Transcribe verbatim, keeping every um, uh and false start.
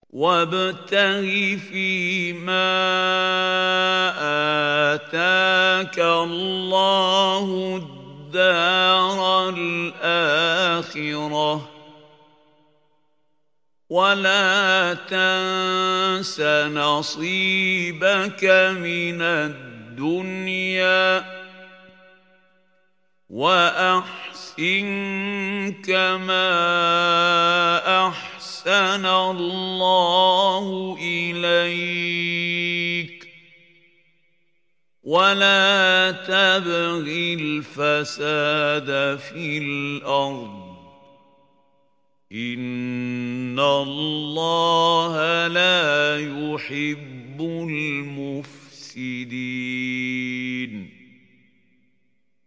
وابتغ فيما آتاك الله الدار الآخرة ولا تنس نصيبك من الدنيا وأحسن كما أحسن الله إليك ولا تبغ الفساد في الأرض إن الله لا يحب المفسدين.